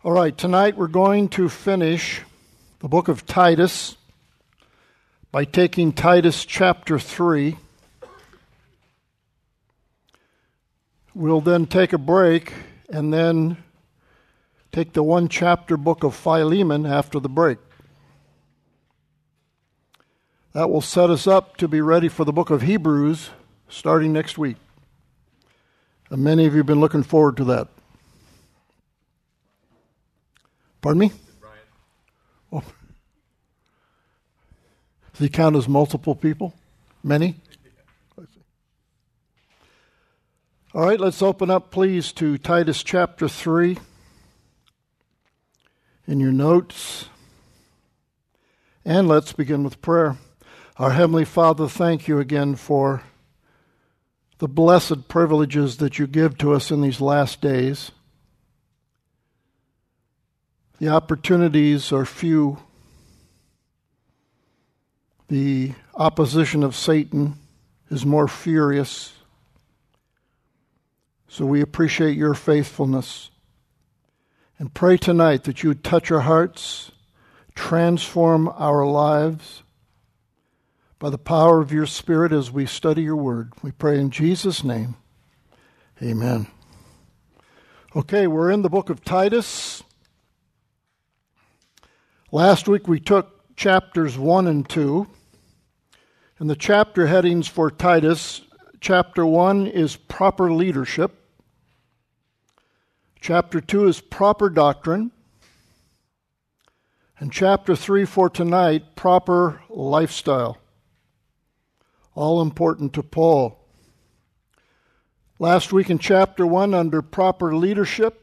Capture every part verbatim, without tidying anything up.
All right, tonight we're going to finish the book of Titus by taking Titus chapter three. We'll then take a break and then take the one chapter book of Philemon after the break. That will set us up to be ready for the book of Hebrews starting next week. And many of you have been looking forward to that. Pardon me? Oh. Does he count as multiple people? Many? All right, let's open up, please, to Titus chapter three in your notes. And let's begin with prayer. Our Heavenly Father, thank you again for the blessed privileges that you give to us in these last days. The opportunities are few. The opposition of Satan is more furious. So we appreciate your faithfulness and pray tonight that you would touch our hearts, transform our lives by the power of your Spirit as we study your word. We pray in Jesus' name. Amen. Okay, we're in the book of Titus. Last week we took chapters one and two, and the chapter headings for Titus. Chapter one is proper leadership. Chapter two is proper doctrine. And chapter three for tonight, proper lifestyle. All important to Paul. Last week in chapter one, under proper leadership,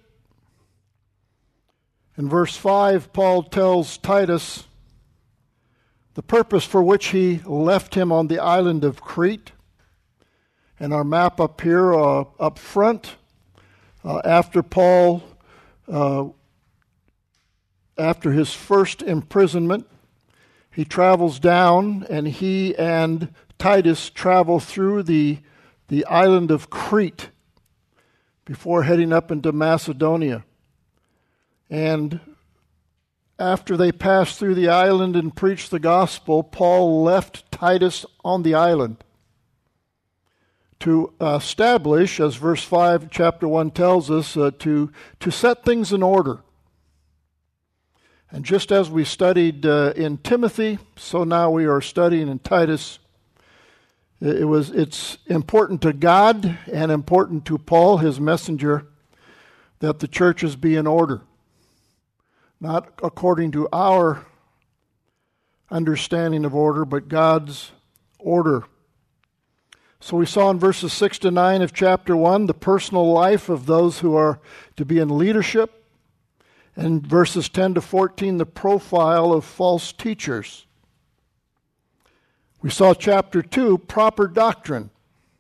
in verse five, Paul tells Titus the purpose for which he left him on the island of Crete. And our map up here, uh, up front, uh, after Paul, uh, after his first imprisonment, he travels down, and he and Titus travel through the, the island of Crete before heading up into Macedonia. And after they passed through the island and preached the gospel, Paul left Titus on the island to establish, as verse five, chapter one tells us, uh, to, to set things in order. And just as we studied uh, in Timothy, so now we are studying in Titus. It was, it's important to God and important to Paul, his messenger, that the churches be in order. Not according to our understanding of order, but God's order. So we saw in verses six to nine of chapter one the personal life of those who are to be in leadership. And verses ten to fourteen, the profile of false teachers. We saw chapter two, proper doctrine.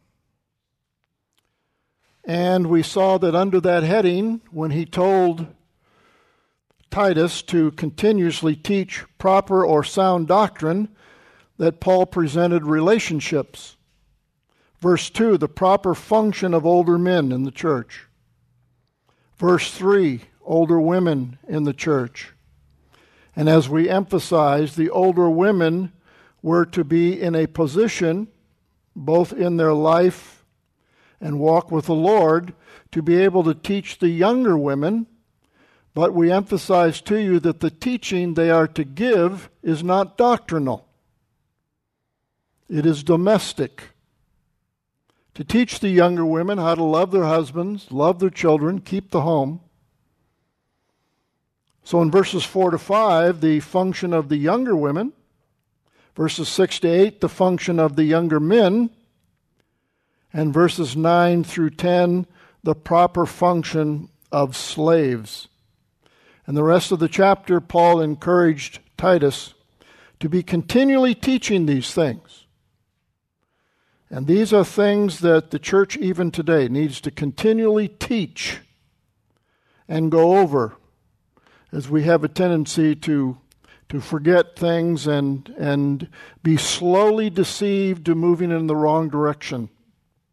And we saw that under that heading, when he told Titus to continuously teach proper or sound doctrine, that Paul presented relationships. Verse two, the proper function of older men in the church. Verse three, older women in the church. And as we emphasized, the older women were to be in a position, both in their life and walk with the Lord, to be able to teach the younger women. But we emphasize to you that the teaching they are to give is not doctrinal. It is domestic. To teach the younger women how to love their husbands, love their children, keep the home. So in verses four to five, the function of the younger women. Verses six to eight, the function of the younger men. And verses nine through ten, the proper function of slaves. And the rest of the chapter, Paul encouraged Titus to be continually teaching these things. And these are things that the church even today needs to continually teach and go over, as we have a tendency to, to forget things and, and be slowly deceived to moving in the wrong direction.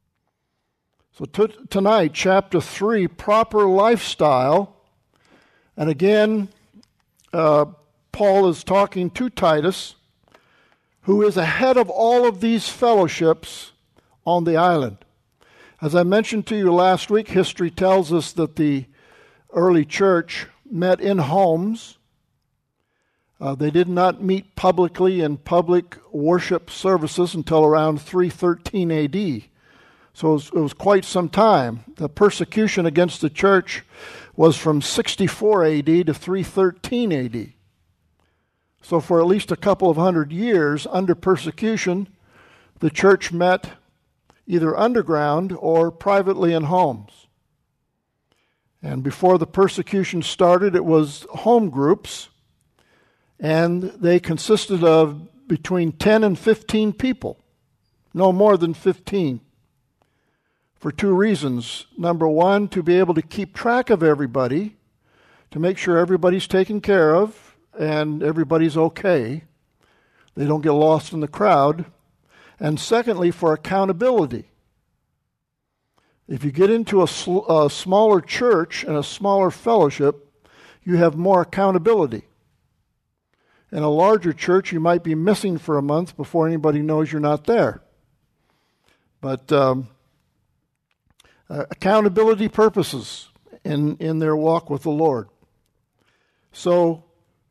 So t- tonight, chapter three, proper lifestyle. And again, uh, Paul is talking to Titus, who is ahead of all of these fellowships on the island. As I mentioned to you last week, history tells us that the early church met in homes. Uh, they did not meet publicly in public worship services until around three thirteen A D. So it was, it was quite some time. The persecution against the church was from sixty-four A D to three thirteen A D. So for at least a couple of hundred years under persecution, the church met either underground or privately in homes. And before the persecution started, it was home groups, and they consisted of between ten and fifteen people, no more than fifteen, for two reasons. Number one, to be able to keep track of everybody, to make sure everybody's taken care of and everybody's okay. They don't get lost in the crowd. And secondly, for accountability. If you get into a, sl- a smaller church and a smaller fellowship, you have more accountability. In a larger church, you might be missing for a month before anybody knows you're not there. But um, uh, accountability purposes in, in their walk with the Lord. So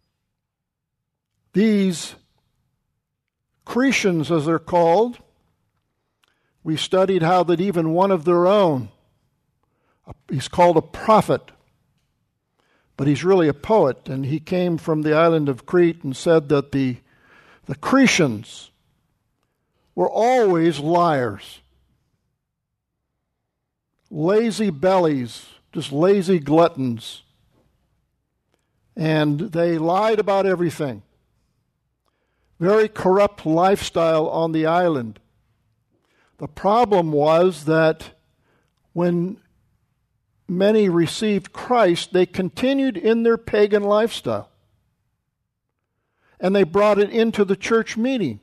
these Cretans, as they're called, we studied how that even one of their own, he's called a prophet, but he's really a poet, and he came from the island of Crete and said that the, the Cretans were always liars, lazy bellies, just lazy gluttons, and they lied about everything. Very corrupt lifestyle on the island. The problem was that when many received Christ, they continued in their pagan lifestyle. And they brought it into the church meeting.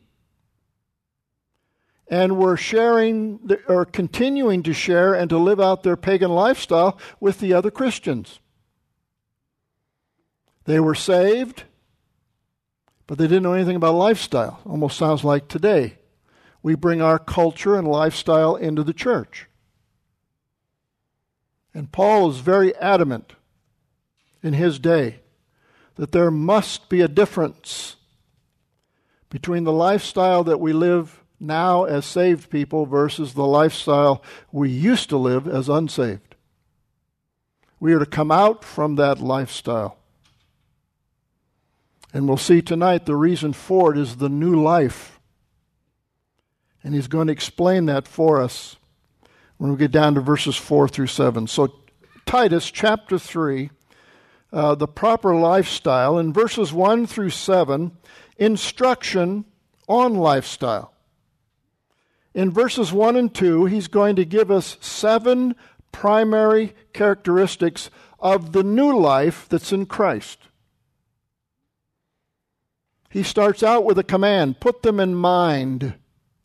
And were sharing, or continuing to share and to live out their pagan lifestyle with the other Christians. They were saved, but they didn't know anything about lifestyle. Almost sounds like today. We bring our culture and lifestyle into the church. And Paul is very adamant in his day that there must be a difference between the lifestyle that we live now as saved people versus the lifestyle we used to live as unsaved. We are to come out from that lifestyle. And we'll see tonight the reason for it is the new life. And he's going to explain that for us when we get down to verses four through seven. So Titus chapter three, uh, the proper lifestyle. In verses one through seven, instruction on lifestyle. In verses one and two, he's going to give us seven primary characteristics of the new life that's in Christ. He starts out with a command, put them in mind.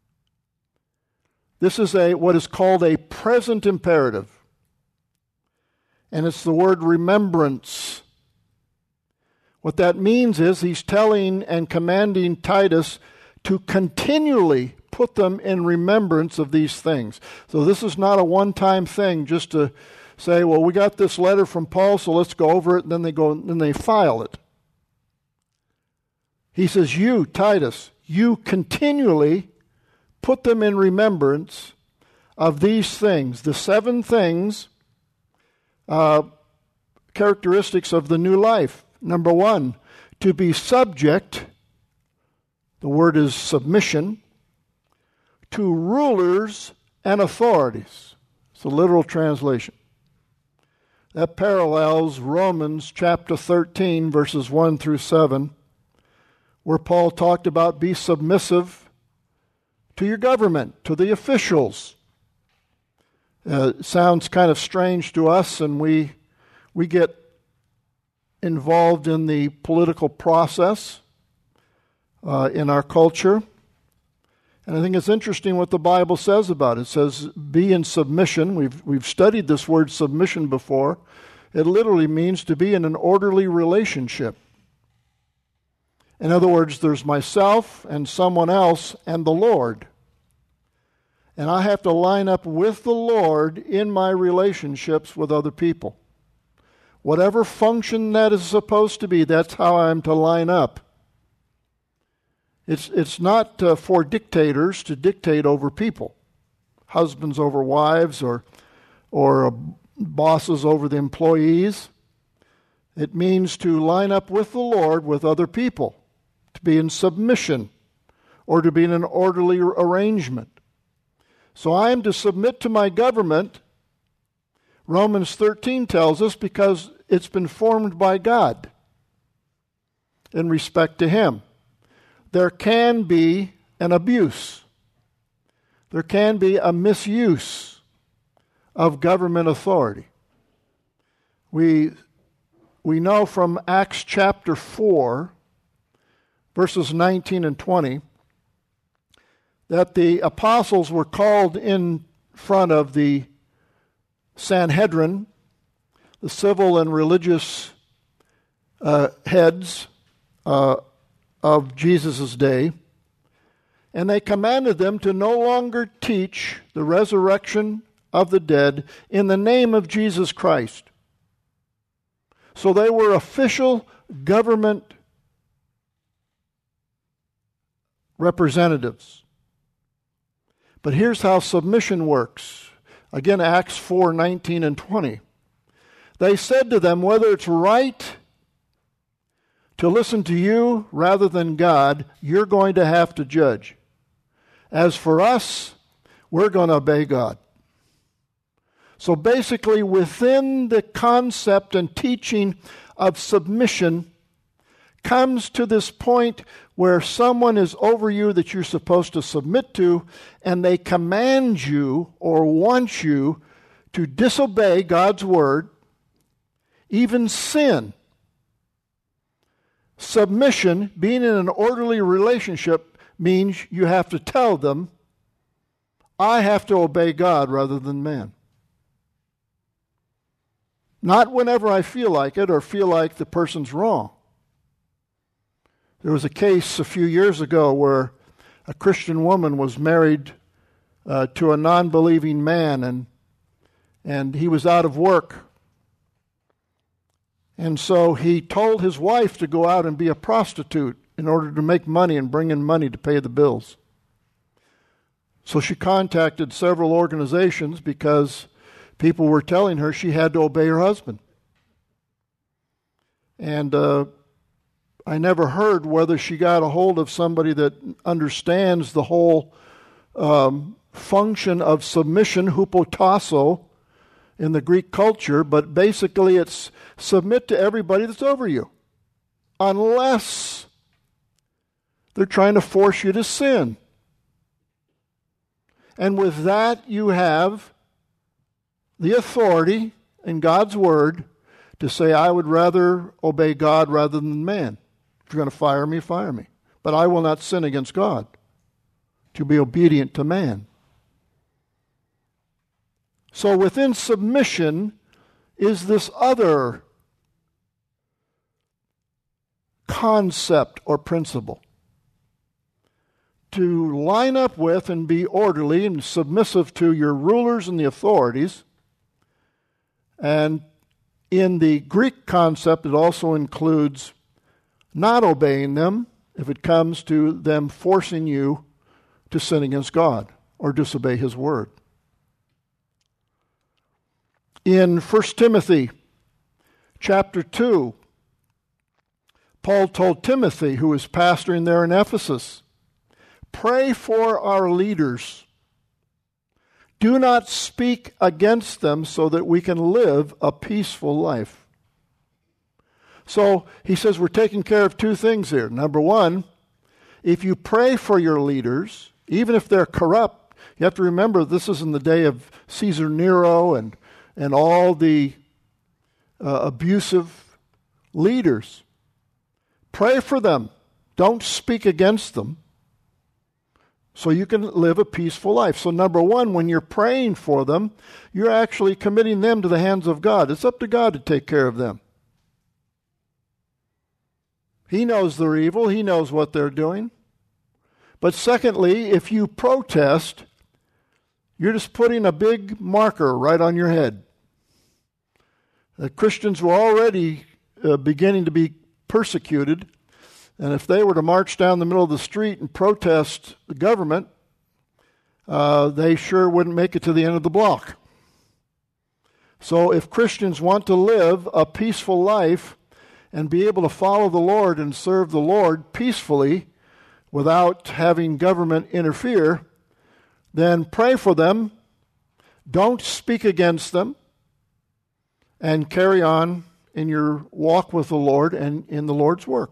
This is a what is called a present imperative. And it's the word remembrance. What that means is he's telling and commanding Titus to continually put them in remembrance of these things. So this is not a one-time thing just to say, well, we got this letter from Paul, so let's go over it, and then they go and then they file it. He says, you, Titus, you continually put them in remembrance of these things, the seven things, uh, characteristics of the new life. Number one, to be subject, the word is submission, to rulers and authorities. It's a literal translation. That parallels Romans chapter thirteen, verses one through seven, where Paul talked about be submissive to your government, to the officials. Uh, it sounds kind of strange to us, and we we get involved in the political process uh, in our culture. And I think it's interesting what the Bible says about it. It says, be in submission. We've we've studied this word submission before. It literally means to be in an orderly relationship. In other words, there's myself and someone else and the Lord. And I have to line up with the Lord in my relationships with other people. Whatever function that is supposed to be, that's how I'm to line up. It's, it's not uh, for dictators to dictate over people. Husbands over wives, or, or uh, bosses over the employees. It means to line up with the Lord with other people, to be in submission, or to be in an orderly arrangement. So I am to submit to my government, Romans thirteen tells us, because it's been formed by God in respect to Him. There can be an abuse. There can be a misuse of government authority. We, we know from Acts chapter four, verses nineteen and twenty, that the apostles were called in front of the Sanhedrin, the civil and religious uh, heads uh, of Jesus' day, and they commanded them to no longer teach the resurrection of the dead in the name of Jesus Christ. So they were official government representatives. But here's how submission works. Again, Acts four, nineteen and twenty. They said to them, whether it's right to listen to you rather than God, you're going to have to judge. As for us, we're going to obey God. So basically, within the concept and teaching of submission comes to this point where someone is over you that you're supposed to submit to, and they command you or want you to disobey God's word, even sin. Submission, being in an orderly relationship, means you have to tell them, I have to obey God rather than man. Not whenever I feel like it or feel like the person's wrong. There was a case a few years ago where a Christian woman was married uh, to a non-believing man, and and he was out of work. And so he told his wife to go out and be a prostitute in order to make money and bring in money to pay the bills. So she contacted several organizations because people were telling her she had to obey her husband. And uh, I never heard whether she got a hold of somebody that understands the whole um, function of submission, hupotasso, in the Greek culture, but basically it's submit to everybody that's over you, unless they're trying to force you to sin. And with that, you have the authority in God's word to say, I would rather obey God rather than man. If you're going to fire me, fire me. But I will not sin against God, to be obedient to man. So within submission is this other concept or principle. To line up with and be orderly and submissive to your rulers and the authorities. And in the Greek concept, it also includes not obeying them if it comes to them forcing you to sin against God or disobey His word. In First Timothy chapter two, Paul told Timothy, who was pastoring there in Ephesus, pray for our leaders. Do not speak against them so that we can live a peaceful life. So he says we're taking care of two things here. Number one, if you pray for your leaders, even if they're corrupt, you have to remember this is in the day of Caesar Nero and, and all the uh, abusive leaders. Pray for them. Don't speak against them. so you can live a peaceful life. So number one, when you're praying for them, you're actually committing them to the hands of God. It's up to God to take care of them. He knows they're evil. He knows what they're doing. But secondly, if you protest, you're just putting a big marker right on your head. The Christians were already uh, beginning to be persecuted, and if they were to march down the middle of the street and protest the government, uh, they sure wouldn't make it to the end of the block. So if Christians want to live a peaceful life and be able to follow the Lord and serve the Lord peacefully without having government interfere, then pray for them, don't speak against them, and carry on in your walk with the Lord and in the Lord's work.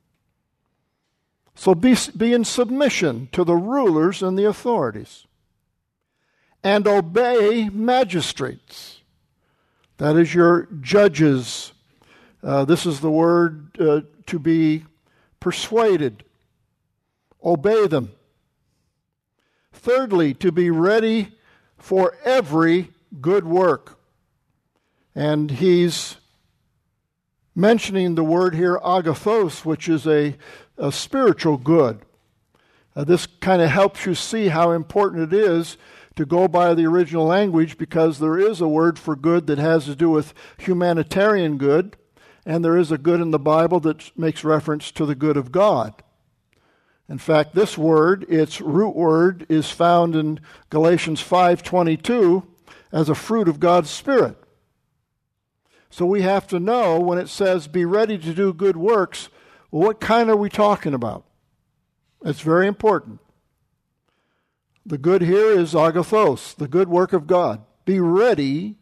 So be, be in submission to the rulers and the authorities, and obey magistrates. That is your judges. Uh, this is the word uh, to be persuaded. Obey them. Thirdly, to be ready for every good work. And he's mentioning the word here, agathos, which is a, a spiritual good. Uh, this kind of helps you see how important it is to go by the original language, because there is a word for good that has to do with humanitarian good, and there is a good in the Bible that makes reference to the good of God. In fact, this word, its root word, is found in Galatians five twenty-two as a fruit of God's Spirit. So we have to know when it says, be ready to do good works, well, what kind are we talking about? It's very important. The good here is agathos, the good work of God. Be ready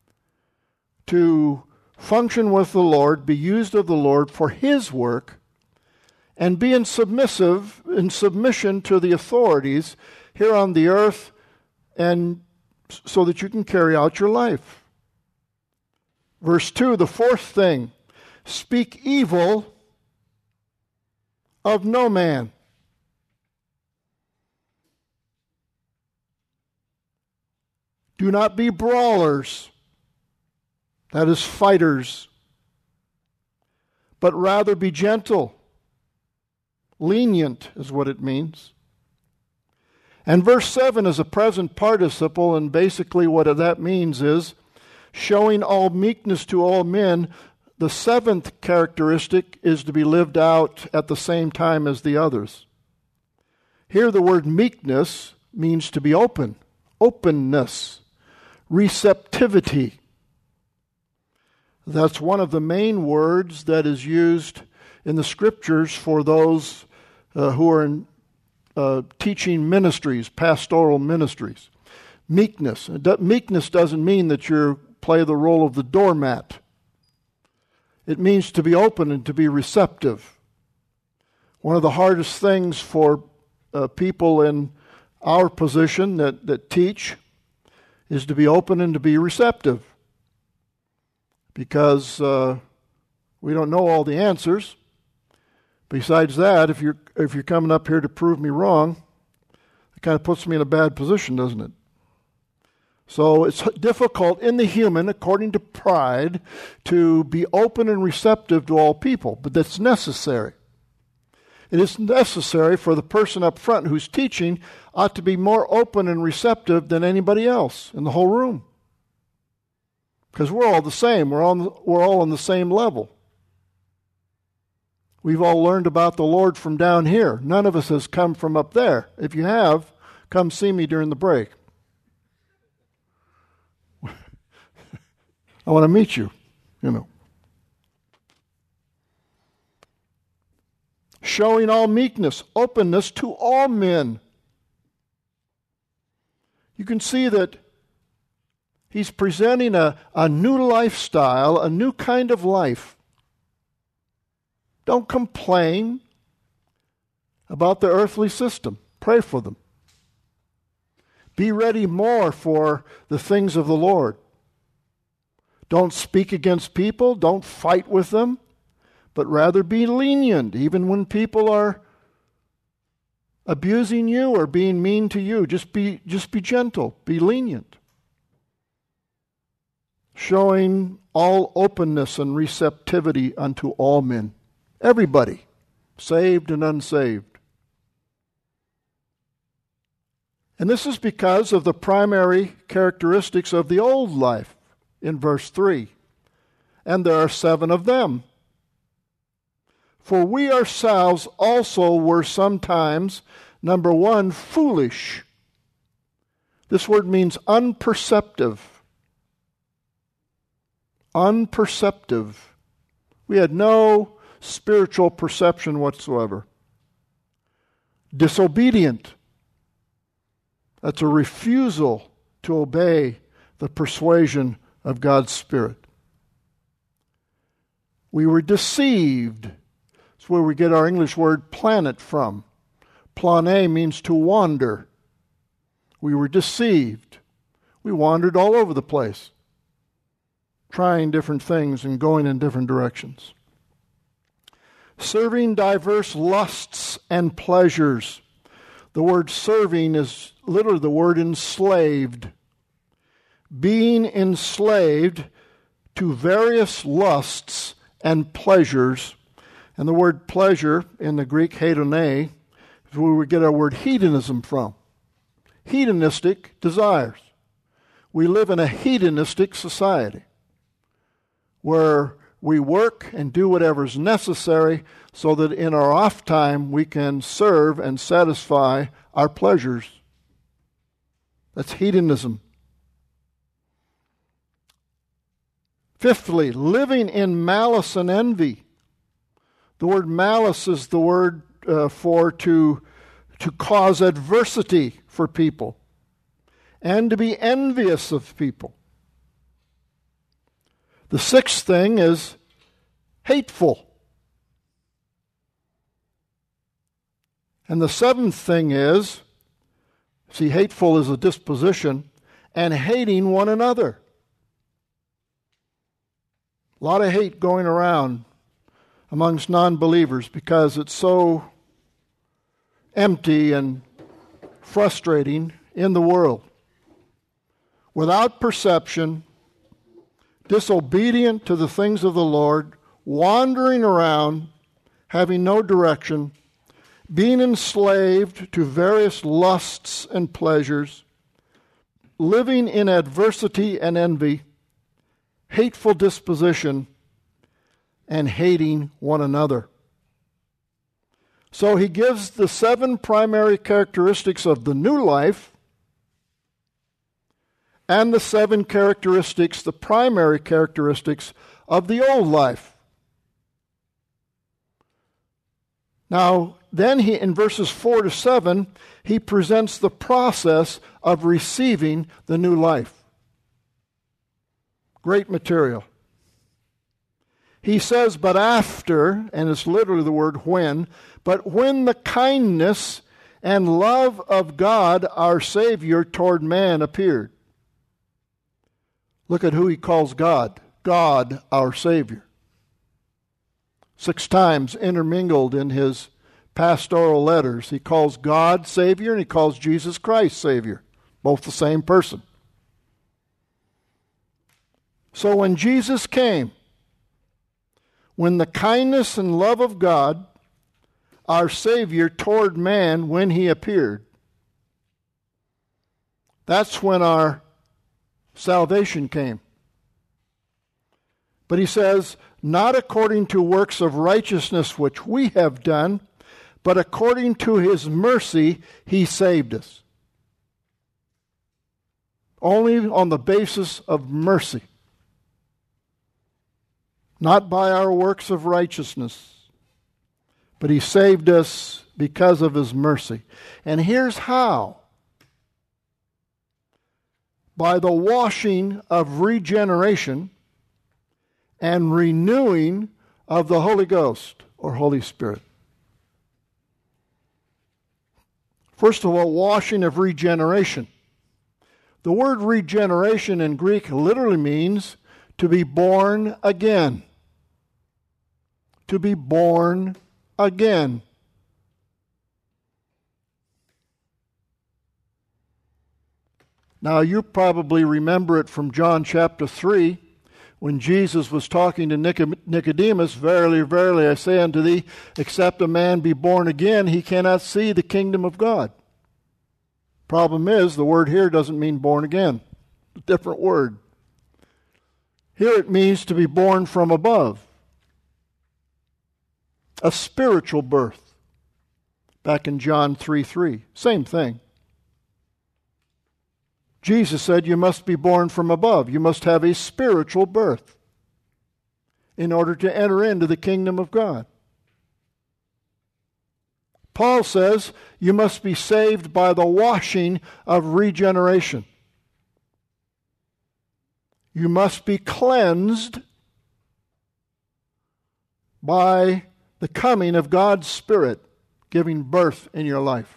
to function with the Lord, be used of the Lord for His work, and be in submissive in submission to the authorities here on the earth, and so that you can carry out your life. Verse two, the fourth thing, speak evil of no man. Do not be brawlers, that is, fighters, but rather be gentle. Lenient is what it means. And verse seven is a present participle, and basically what that means is showing all meekness to all men. The seventh characteristic is to be lived out at the same time as the others. Here the word meekness means to be open, openness, receptivity. That's one of the main words that is used in the Scriptures for those uh, who are in uh, teaching ministries, pastoral ministries. Meekness. Meekness doesn't mean that you play the role of the doormat. It means to be open and to be receptive. One of the hardest things for uh, people in our position that, that teach is to be open and to be receptive. Because uh, we don't know all the answers. Besides that, if you're if you're coming up here to prove me wrong, it kind of puts me in a bad position, doesn't it? So it's difficult in the human, according to pride, to be open and receptive to all people, but that's necessary. It is necessary for the person up front who's teaching ought to be more open and receptive than anybody else in the whole room. Because we're all the same. We're all, we're all on the same level. We've all learned about the Lord from down here. None of us has come from up there. If you have, come see me during the break. I want to meet you, you know. Showing all meekness, openness to all men. You can see that he's presenting a, a new lifestyle, a new kind of life. Don't complain about the earthly system. Pray for them. Be ready more for the things of the Lord. Don't speak against people. Don't fight with them. But rather be lenient, even when people are abusing you or being mean to you. Just be, just be gentle, be lenient. Showing all openness and receptivity unto all men. Everybody, saved and unsaved. And this is because of the primary characteristics of the old life in verse three. And there are seven of them. For we ourselves also were sometimes, number one, foolish. This word means unperceptive. Unperceptive. We had no spiritual perception whatsoever. Disobedient. That's a refusal to obey the persuasion of God's Spirit. We were deceived. That's where we get our English word planet from. Plane means to wander. We were deceived. We wandered all over the place, trying different things and going in different directions. Serving diverse lusts and pleasures. The word serving is literally the word enslaved. Being enslaved to various lusts and pleasures. And the word pleasure in the Greek, hedone, is where we get our word hedonism from. Hedonistic desires. We live in a hedonistic society where we work and do whatever's necessary so that in our off time we can serve and satisfy our pleasures. That's hedonism. Fifthly, living in malice and envy. The word malice is the word uh, for to, to cause adversity for people and to be envious of people. The sixth thing is hateful. And the seventh thing is, see, hateful is a disposition, and hating one another. A lot of hate going around amongst non-believers because it's so empty and frustrating in the world. Without perception, disobedient to the things of the Lord, wandering around, having no direction, being enslaved to various lusts and pleasures, living in adversity and envy, hateful disposition, and hating one another. So he gives the seven primary characteristics of the new life and the seven characteristics, the primary characteristics of the old life. Now, then he, in verses four to seven, he presents the process of receiving the new life. Great material. He says, but after, and it's literally the word when, but when the kindness and love of God, our Savior, toward man appeared. Look at who he calls God. God, our Savior. Six times intermingled in his pastoral letters, he calls God Savior and he calls Jesus Christ Savior. Both the same person. So when Jesus came, when the kindness and love of God, our Savior, toward man, when he appeared, that's when our salvation came. But he says, not according to works of righteousness which we have done, but according to his mercy he saved us. Only on the basis of mercy. Not by our works of righteousness, but he saved us because of his mercy. And here's how. By the washing of regeneration and renewing of the Holy Ghost or Holy Spirit. First of all, washing of regeneration. The word regeneration in Greek literally means to be born again. To be born again. Now, you probably remember it from John chapter three, when Jesus was talking to Nicodemus, "Verily, verily, I say unto thee, except a man be born again, he cannot see the kingdom of God." Problem is, the word here doesn't mean born again. A different word. Here it means to be born from above. A spiritual birth. Back in John three three. Same thing. Jesus said you must be born from above. You must have a spiritual birth in order to enter into the kingdom of God. Paul says you must be saved by the washing of regeneration. You must be cleansed by the coming of God's Spirit giving birth in your life.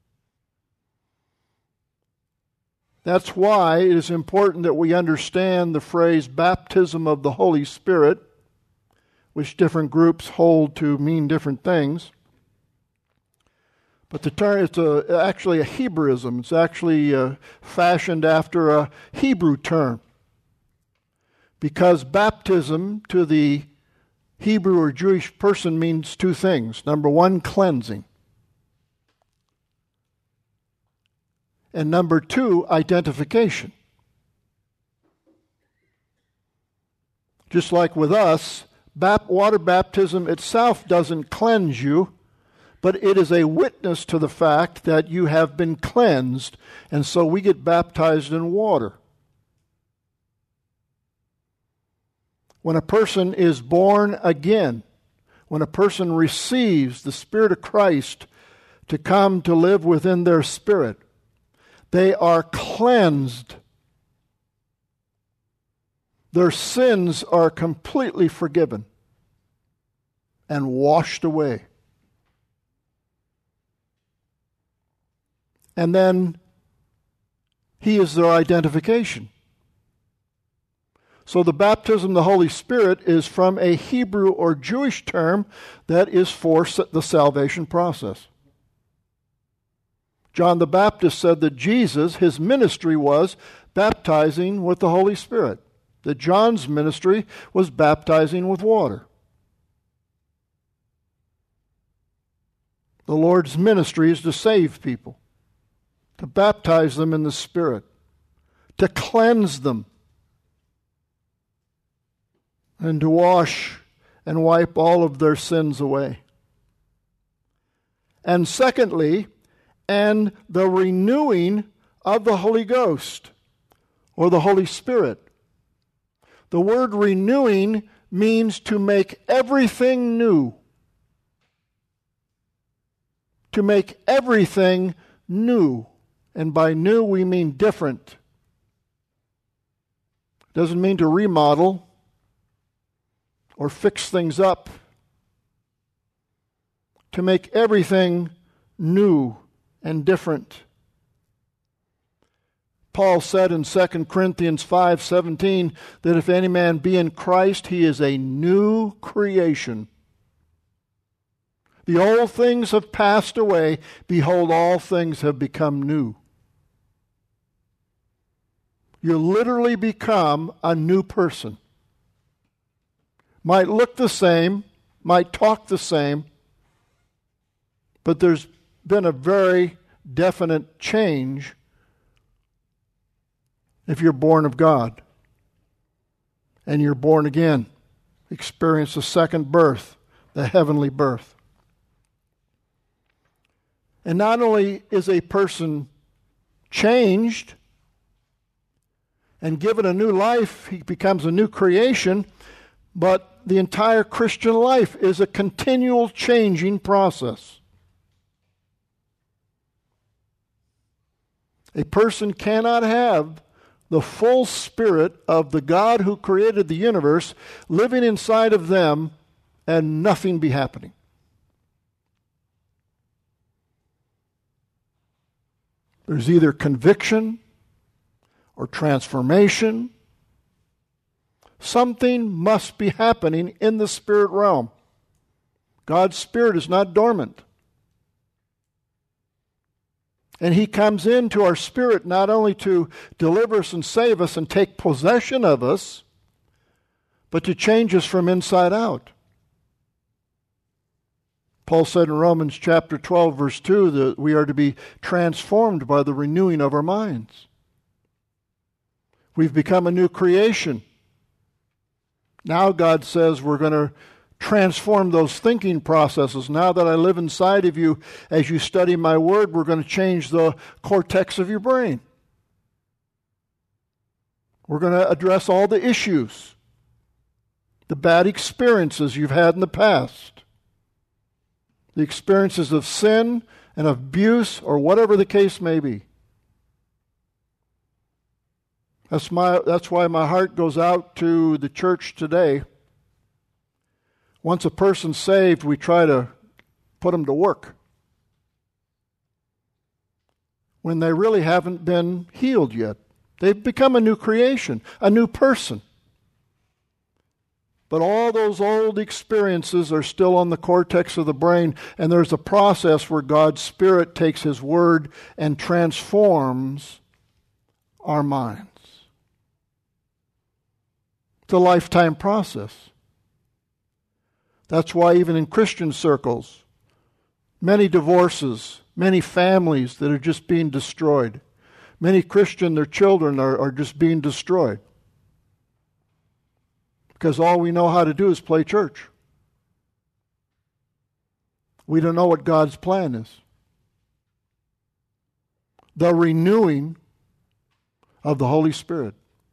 That's why it is important that we understand the phrase baptism of the Holy Spirit, which different groups hold to mean different things. But the term is a, actually a Hebraism. It's actually uh, fashioned after a Hebrew term. Because baptism to the Hebrew or Jewish person means two things. Number one, cleansing. And number two, identification. Just like with us, bap- water baptism itself doesn't cleanse you, but it is a witness to the fact that you have been cleansed, and so we get baptized in water. When a person is born again, when a person receives the Spirit of Christ to come to live within their spirit, they are cleansed. Their sins are completely forgiven and washed away. And then He is their identification. So the baptism of the Holy Spirit is from a Hebrew or Jewish term that is for the salvation process. John the Baptist said that Jesus, his ministry was baptizing with the Holy Spirit. That John's ministry was baptizing with water. The Lord's ministry is to save people, to baptize them in the Spirit, to cleanse them, and to wash and wipe all of their sins away. And secondly, and the renewing of the Holy Ghost or the Holy Spirit. The word renewing means to make everything new. To make everything new. And by new we mean different. Doesn't mean to remodel or fix things up. To make everything new and different. Paul said in Second Corinthians five seventeen that if any man be in Christ, he is a new creation. The old things have passed away. Behold, all things have become new. You literally become a new person. Might look the same, might talk the same, but there's been a very definite change if you're born of God and you're born again. Experience the second birth, the heavenly birth. And not only is a person changed and given a new life, he becomes a new creation, but the entire Christian life is a continual changing process. A person cannot have the full spirit of the God who created the universe living inside of them and nothing be happening. There's either conviction or transformation. Something must be happening in the spirit realm. God's Spirit is not dormant. And he comes into our spirit not only to deliver us and save us and take possession of us, but to change us from inside out. Paul said in Romans chapter twelve, verse two, that we are to be transformed by the renewing of our minds. We've become a new creation. Now God says we're going to transform those thinking processes. Now that I live inside of you, as you study my word, we're going to change the cortex of your brain. We're going to address all the issues, the bad experiences you've had in the past, the experiences of sin and of abuse, or whatever the case may be. That's my, that's why my heart goes out to the church today. Once a person's saved, we try to put them to work when they really haven't been healed yet. They've become a new creation, a new person. But all those old experiences are still on the cortex of the brain, and there's a process where God's Spirit takes His Word and transforms our minds. It's a lifetime process. That's why even in Christian circles, many divorces, many families that are just being destroyed. Many Christian, their children are, are just being destroyed. Because all we know how to do is play church. We don't know what God's plan is. The renewing of the Holy Spirit,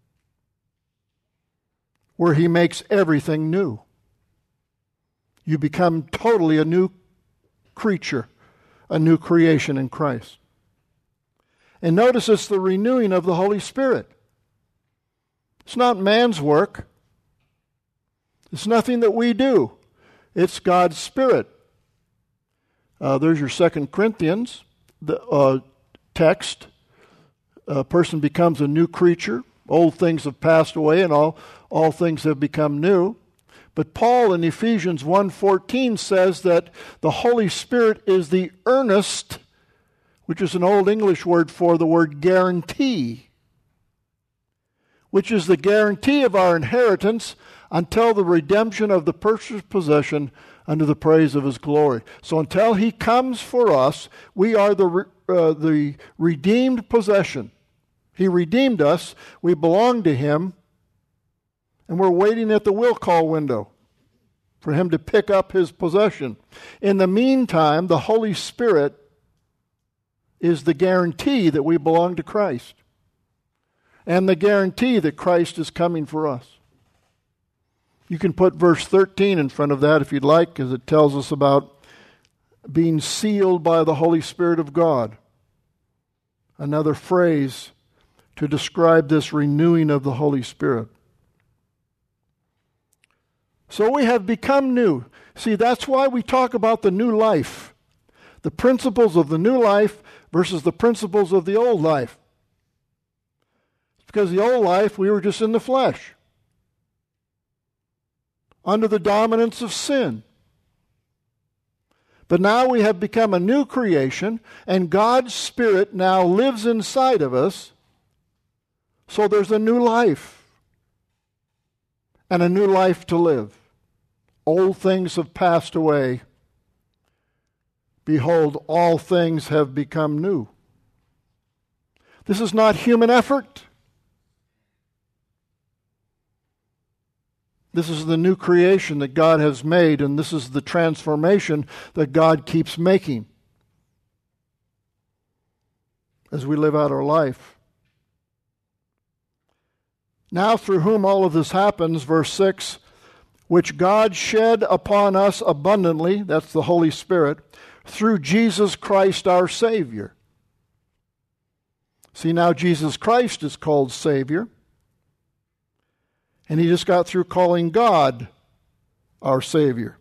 where He makes everything new. You become totally a new creature, a new creation in Christ. And notice it's the renewing of the Holy Spirit. It's not man's work. It's nothing that we do. It's God's Spirit. Uh, there's your Second Corinthians the, uh, text. A person becomes a new creature. Old things have passed away and all, all things have become new. But Paul in Ephesians one fourteen says that the Holy Spirit is the earnest, which is an Old English word for the word guarantee, which is the guarantee of our inheritance until the redemption of the purchased possession unto the praise of His glory. So until He comes for us, we are the, uh, the redeemed possession. He redeemed us, we belong to Him, and we're waiting at the will call window for Him to pick up His possession. In the meantime, the Holy Spirit is the guarantee that we belong to Christ, and the guarantee that Christ is coming for us. You can put verse thirteen in front of that if you'd like, because it tells us about being sealed by the Holy Spirit of God. Another phrase to describe this renewing of the Holy Spirit. So we have become new. See, that's why we talk about the new life. The principles of the new life versus the principles of the old life. Because the old life, we were just in the flesh, under the dominance of sin. But now we have become a new creation, and God's Spirit now lives inside of us, so there's a new life, and a new life to live. Old things have passed away. Behold, all things have become new. This is not human effort. This is the new creation that God has made, and this is the transformation that God keeps making as we live out our life. Now through whom all of this happens, verse six, which God shed upon us abundantly, that's the Holy Spirit, through Jesus Christ our Savior. See, now Jesus Christ is called Savior. And he just got through calling God our Savior.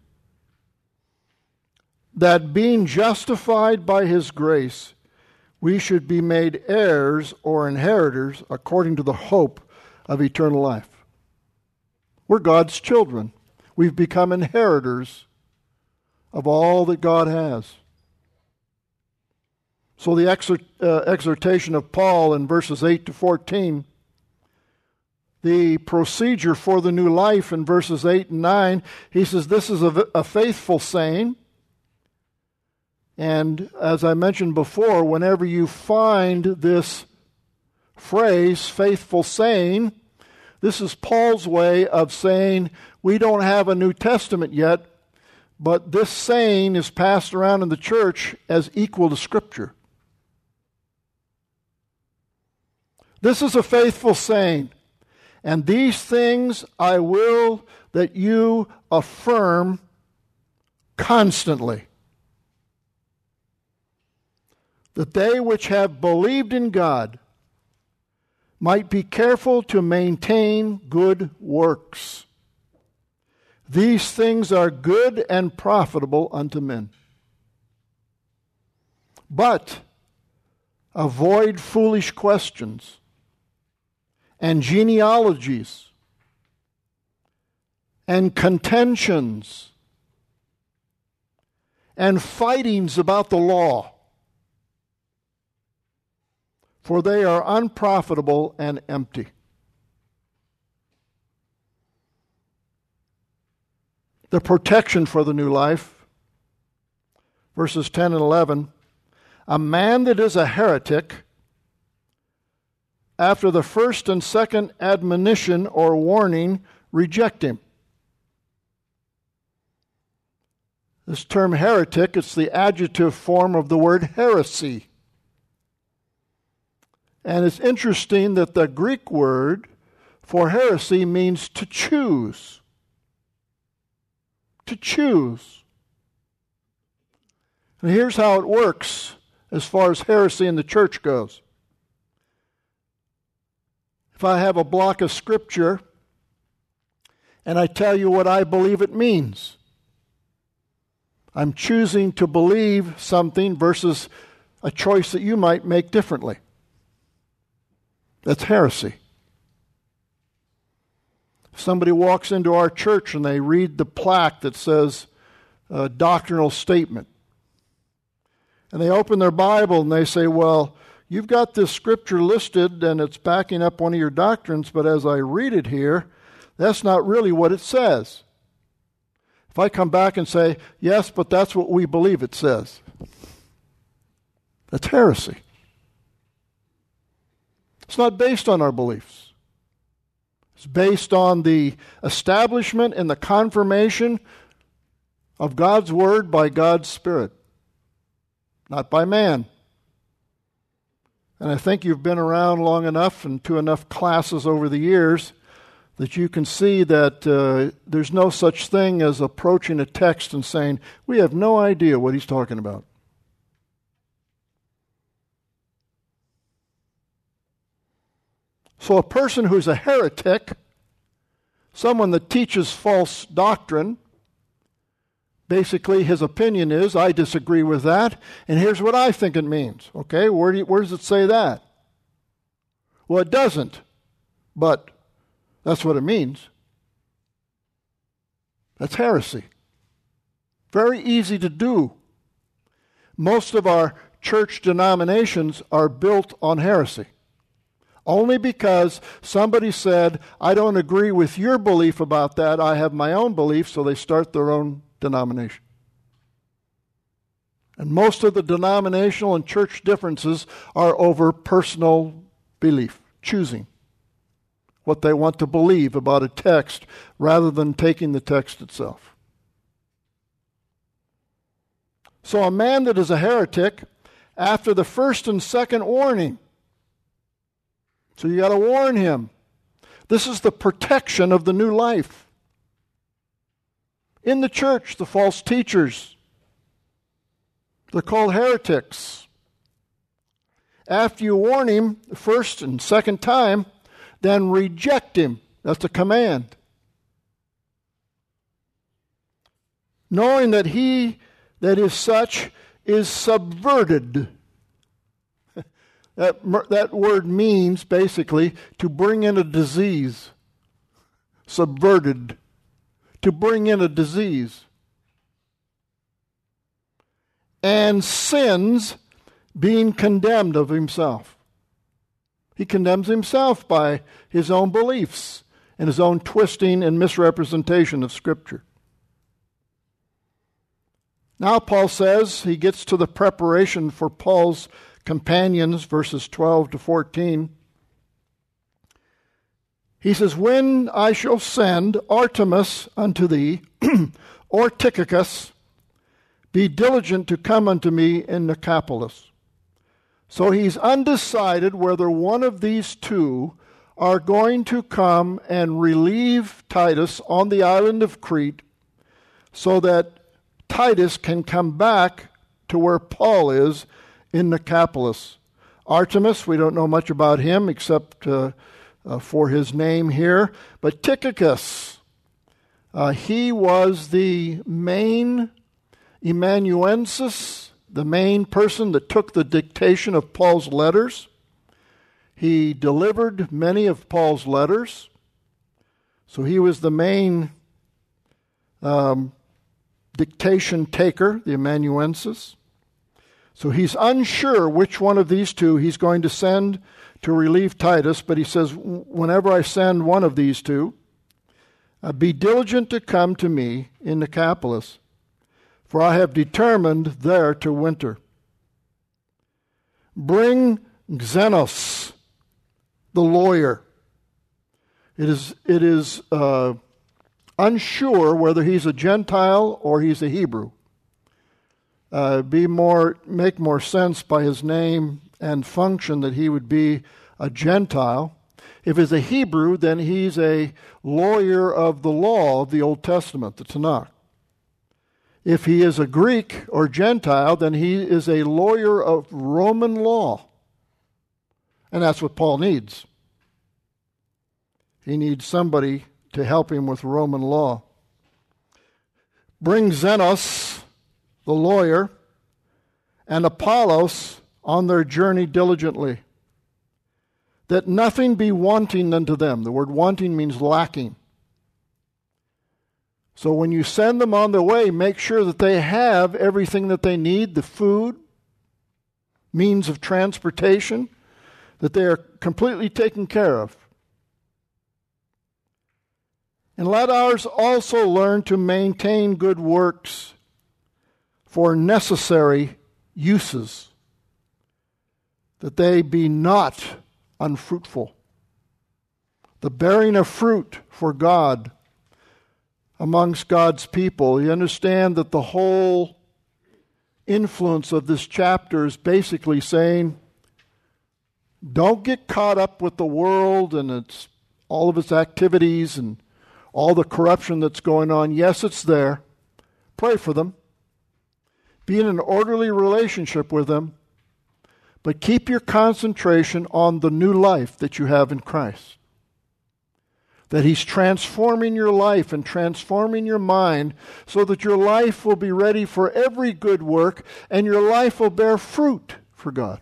That being justified by His grace, we should be made heirs or inheritors according to the hope of eternal life. We're God's children. We've become inheritors of all that God has. So the exhort, uh, exhortation of Paul in verses eight to fourteen, the procedure for the new life in verses eight and nine, he says this is a, a faithful saying. And as I mentioned before, whenever you find this phrase, faithful saying, this is Paul's way of saying we don't have a New Testament yet, but this saying is passed around in the church as equal to Scripture. This is a faithful saying, and these things I will that you affirm constantly, that they which have believed in God might be careful to maintain good works. These things are good and profitable unto men. But avoid foolish questions and genealogies and contentions and fightings about the law, for they are unprofitable and empty. The protection for the new life, verses ten and eleven, a man that is a heretic, after the first and second admonition or warning, reject him. This term heretic, it's the adjective form of the word heresy. And it's interesting that the Greek word for heresy means to choose. To choose. And here's how it works as far as heresy in the church goes. If I have a block of Scripture and I tell you what I believe it means, I'm choosing to believe something versus a choice that you might make differently. That's heresy. Somebody walks into our church and they read the plaque that says uh, doctrinal statement. And they open their Bible and they say, well, you've got this scripture listed and it's backing up one of your doctrines, but as I read it here, that's not really what it says. If I come back and say, yes, but that's what we believe it says, that's heresy. It's not based on our beliefs. It's based on the establishment and the confirmation of God's Word by God's Spirit, not by man. And I think you've been around long enough and to enough classes over the years that you can see that uh, there's no such thing as approaching a text and saying, we have no idea what he's talking about. So a person who's a heretic, someone that teaches false doctrine, basically his opinion is, I disagree with that, and here's what I think it means. Okay, where, do you, where does it say that? Well, it doesn't, but that's what it means. That's heresy. Very easy to do. Most of our church denominations are built on heresy. Only because somebody said, I don't agree with your belief about that, I have my own belief, so they start their own denomination. And most of the denominational and church differences are over personal belief, choosing what they want to believe about a text rather than taking the text itself. So a man that is a heretic, after the first and second warning, so you got to warn him. This is the protection of the new life. In the church, the false teachers, they're called heretics. After you warn him the first and second time, then reject him. That's a command. Knowing that he that is such is subverted. That, that word means basically to bring in a disease. Subverted. To bring in a disease. And sins being condemned of himself. He condemns himself by his own beliefs and his own twisting and misrepresentation of Scripture. Now Paul says, he gets to the preparation for Paul's companions, verses twelve to fourteen. He says, when I shall send Artemas unto thee, or Tychicus, be diligent to come unto me in Nicopolis. So he's undecided whether one of these two are going to come and relieve Titus on the island of Crete so that Titus can come back to where Paul is in Nicopolis. Artemas, we don't know much about him except uh, uh, for his name here. But Tychicus, uh, he was the main amanuensis, the main person that took the dictation of Paul's letters. He delivered many of Paul's letters. So he was the main um, dictation taker, the amanuensis. So he's unsure which one of these two he's going to send to relieve Titus, but he says, whenever I send one of these two, uh, be diligent to come to me in Nicopolis, for I have determined there to winter. Bring Xenos, the lawyer. It is, it is uh, unsure whether he's a Gentile or he's a Hebrew. Uh, be more, make more sense by his name and function that he would be a Gentile. If he's a Hebrew, then he's a lawyer of the law of the Old Testament, the Tanakh. If he is a Greek or Gentile, then he is a lawyer of Roman law. And that's what Paul needs. He needs somebody to help him with Roman law. Bring Zenos, the lawyer, and Apollos on their journey diligently, that nothing be wanting unto them. The word wanting means lacking. So when you send them on their way, make sure that they have everything that they need, the food, means of transportation, that they are completely taken care of. And let ours also learn to maintain good works for necessary uses, that they be not unfruitful. The bearing of fruit for God amongst God's people. You understand that the whole influence of this chapter is basically saying, don't get caught up with the world and its all of its activities and all the corruption that's going on. Yes, it's there. Pray for them. Be in an orderly relationship with them. But keep your concentration on the new life that you have in Christ. That He's transforming your life and transforming your mind so that your life will be ready for every good work and your life will bear fruit for God.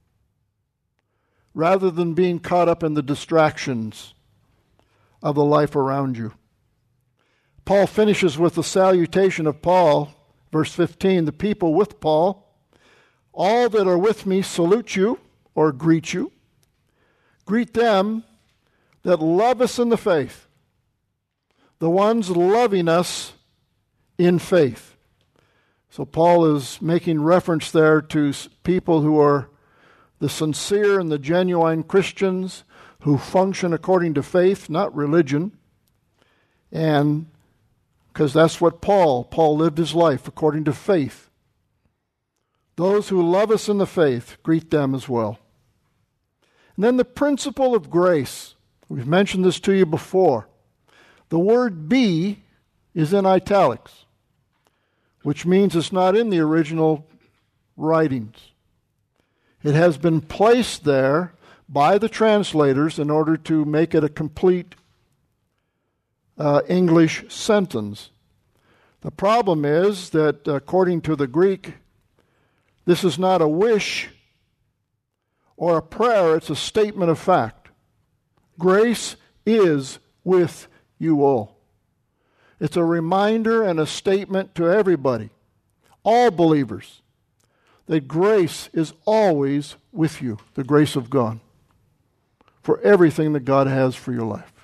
Rather than being caught up in the distractions of the life around you. Paul finishes with the salutation of Paul, verse fifteen, the people with Paul. All that are with me salute you or greet you. Greet them that love us in the faith, the ones loving us in faith. So Paul is making reference there to people who are the sincere and the genuine Christians who function according to faith, not religion. And because that's what Paul, Paul lived his life according to faith. Those who love us in the faith, greet them as well. And then the principle of grace. We've mentioned this to you before. The word be is in italics, which means it's not in the original writings. It has been placed there by the translators in order to make it a complete uh, English sentence. The problem is that according to the Greek, this is not a wish or a prayer, it's a statement of fact. Grace is with you all. It's a reminder and a statement to everybody, all believers, that grace is always with you, the grace of God, for everything that God has for your life.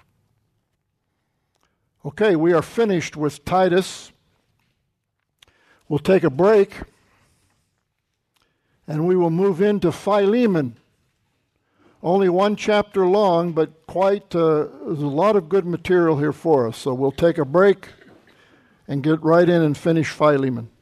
Okay, we are finished with Titus. We'll take a break, and we will move into Philemon. Only one chapter long, but quite, uh, there's a lot of good material here for us. So we'll take a break and get right in and finish Philemon.